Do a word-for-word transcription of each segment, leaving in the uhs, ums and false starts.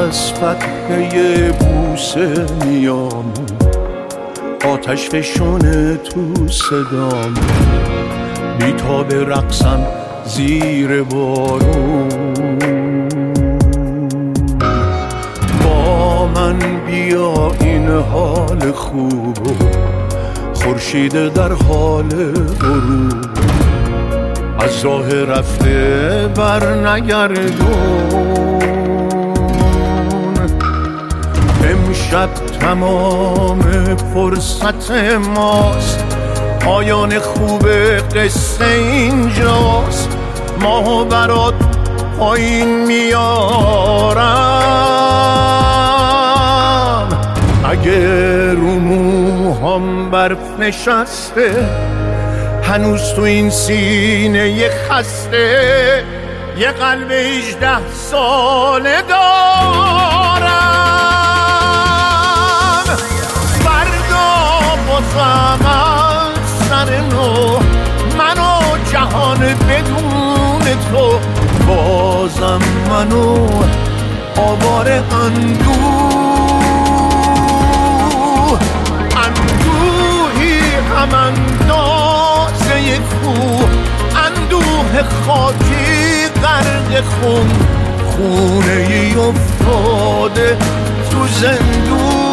از فتحه بوسه میام، آتش فشونه تو صدام، بیتاب رقصم زیر بارون. با من بیا این حال خوبو، خورشید در حال غروب، از راه رفته بر نگردون. امشب تمام فرصت ماست، پایان خوب قصه اینجاست. ماهو برات پایین میارم، اگه رو موهام برف نشسته، هنوز تو این سینه یه خسته، یه قلب هجده ساله دارم. فردا بازم از سر نو، منو جهان بدون تو، بازم منو آواره اندوه. اندوهی هم اندازه کوه، اندوه خاکی غرق خون، خونه ای افتاده تو زندون.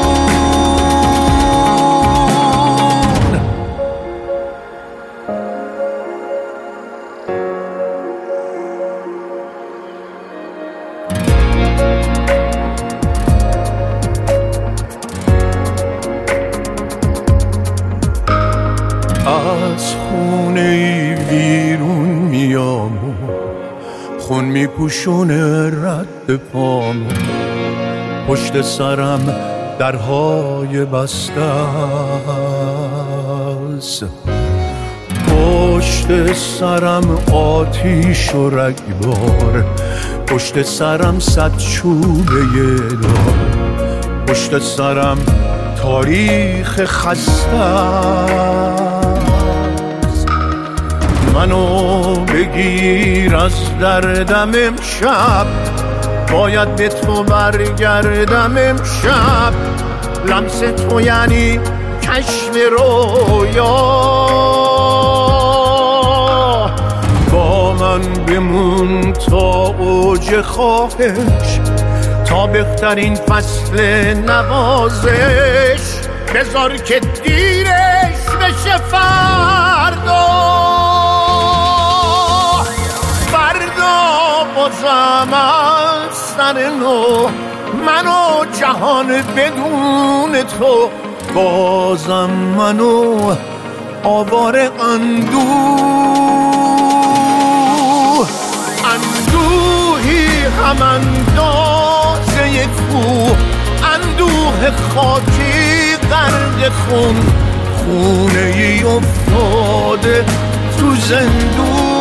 از خونه ای بیرون میام، خون میپوشونه رد پام، پشت سرم درهای بسته است، پشت سرم آتیش و رگبار، پشت سرم صد چوبه دار، پشت سرم تاریخ خسته. منو بگیر از دردم امشب، باید به تو برگردم امشب. لمس تو یعنی کشف رویا، با من بمون تا اوج خواهش، تا بهترین فصل نوازش. بذار که دیرش بشه فردا، بازم از سر نو، منو جهان بدون تو، بازم منو آواره اندوه. اندوهی هم اندازه کوه، اندوه خاکی غرق خون، خونه ای افتاده تو زندون.